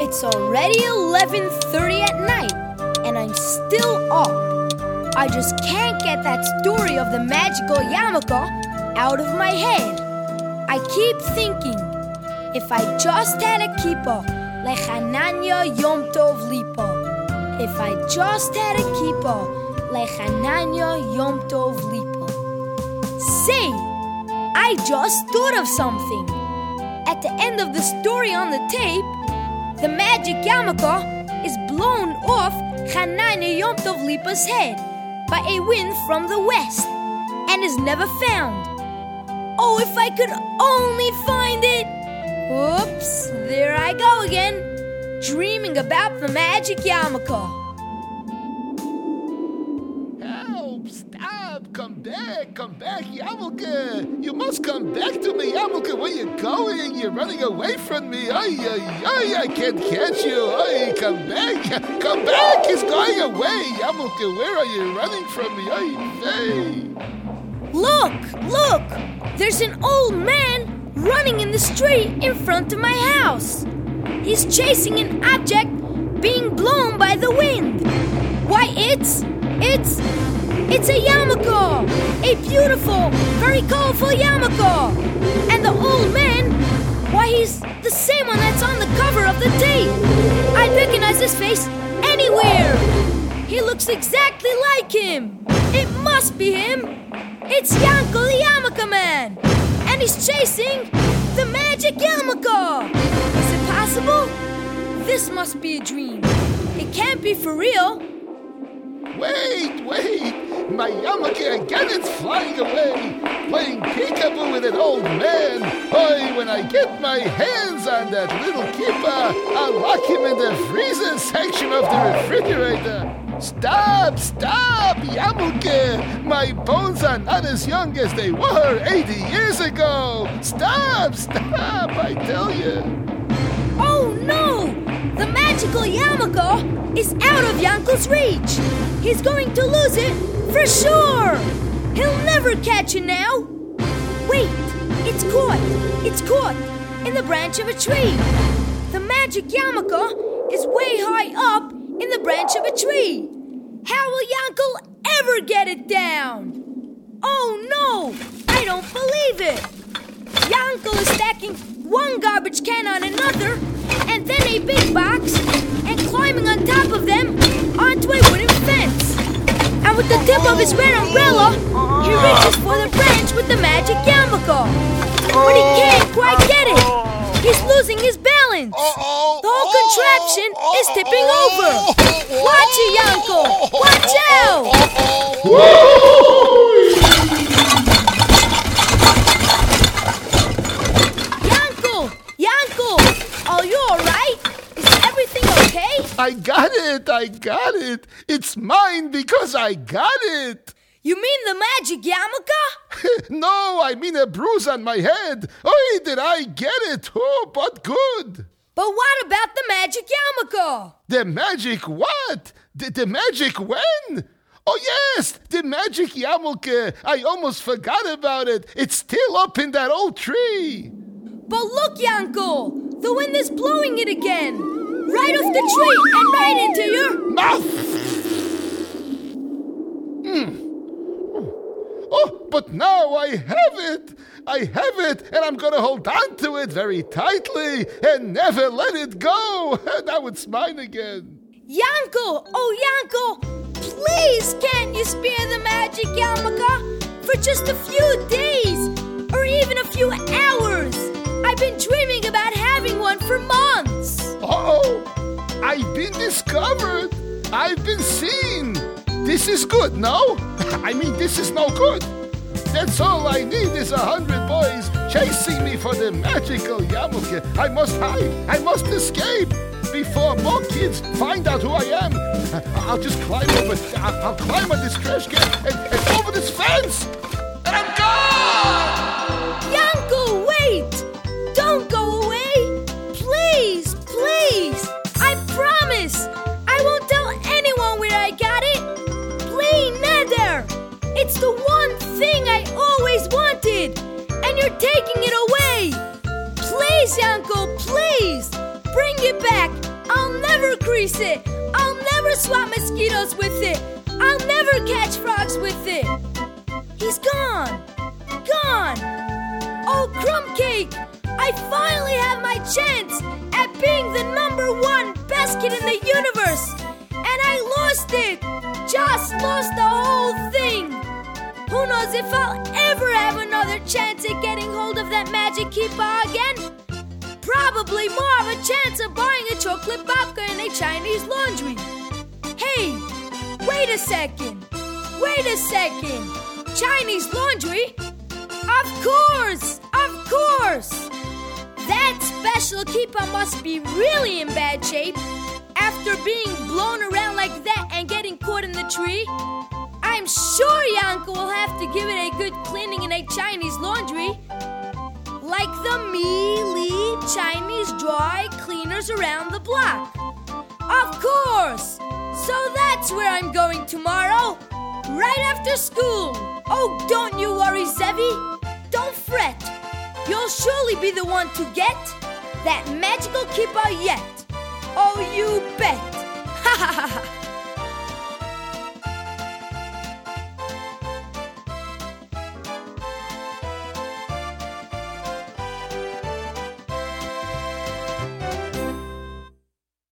It's already 11:30 at night, and I'm still up. I just can't get that story of the magical yarmulke out of my head. I keep thinking, if I just had a kippah, lechananya Yom Tov lipa. If I just had a kippah, lechananya Yom Tov lipa. Say, I just thought of something. At the end of the story on the tape, the magic yarmulke is blown off Chananya Yom Tov Lipa's head by a wind from the west and is never found. Oh, if I could only find it! Whoops, there I go again, dreaming about the magic yarmulke. Help! Stop! Come back, yarmulke! You must come back to me, yarmulke! Where you going? You're running away from me! I can't catch you! Come back! He's going away! Yarmulke, where are you running from me? Look! There's an old man running in the street in front of my house. He's chasing an object being blown by the wind. Why, it's a yarmulke! A beautiful, very colorful yarmulke! And the old man, why, he's the same one that's on the cover of the tape. I'd recognize his face anywhere. He looks exactly like him. It must be him. It's Yanko the Yarmulke Man. And he's chasing the magic yarmulke. Is it possible? This must be a dream. It can't be for real. Wait! My yarmulke again, it's flying away, playing peekaboo with an old man. When I get my hands on that little kippah, I'll lock him in the freezer section of the refrigerator. Stop, yarmulke! My bones are not as young as they were 80 years ago. Stop, I tell you. Oh no! The magical yarmulke is out of Yankel's reach. He's going to lose it for sure. He'll never catch it now. Wait, it's caught in the branch of a tree. The magic yarmulke is way high up in the branch of a tree. How will Yankel ever get it down? Oh no, I don't believe it. Yankel is stacking one garbage can on another, and then a big box, and climbing on top of them onto a wooden fence. And with the tip of his red umbrella, he reaches for the branch with the magic yarmulke. But he can't quite get it. He's losing his balance. The whole contraption is tipping over. Watch it, Yankel! Watch out! Yankel! Are you alright? Is everything okay? I got it! It's mine because I got it! You mean the magic yarmulke? No, I mean a bruise on my head. Did I get it? But good. But what about the magic yarmulke? The magic what? The magic when? Oh yes, the magic yarmulke. I almost forgot about it. It's still up in that old tree. But look, Yankel, the wind is blowing it again. Right off the tree and right into your mouth. Oh, but now I have it, and I'm gonna hold on to it very tightly and never let it go. Now it's mine again. Yankel, please can't you spare the magic yarmulke for just a few days or even a few hours? I've been dreaming about having one for months. I've been discovered. I've been seen. This is good, no? I mean, this is no good. That's all I need is 100 boys chasing me for the magical yarmulke. I must hide. I must escape before more kids find out who I am. I'll just climb over. I'll climb on this trash can and over this fence. And I'm gone! Yankel, wait! Don't go away! Please! I promise! I won't tell anyone where I got it! Please, neither! It's the one thing I always wanted! And you're taking it away! Please, Yankel, please! Bring it back! never grease it. I'll never swat mosquitoes with it. I'll never catch frogs with it. He's gone. Gone. Oh, Crumb Cake, I finally have my chance at being the #1 best kid in the universe. And I lost it. Just lost the whole thing. Who knows if I'll ever have another chance at getting hold of that magic kippa again? Probably more of a chance of buying a chocolate babka in a Chinese laundry. Hey, wait a second. Chinese laundry? Of course. That special kippa must be really in bad shape. After being blown around like that and getting caught in the tree, I'm sure Yanko will have to give it a good cleaning in a Chinese laundry. Like the Mealy Chinese dry cleaners around the block. Of course! So that's where I'm going tomorrow. Right after school. Oh, don't you worry, Zevi. Don't fret. You'll surely be the one to get that magical kippa yet. Oh, you bet. Ha ha ha ha.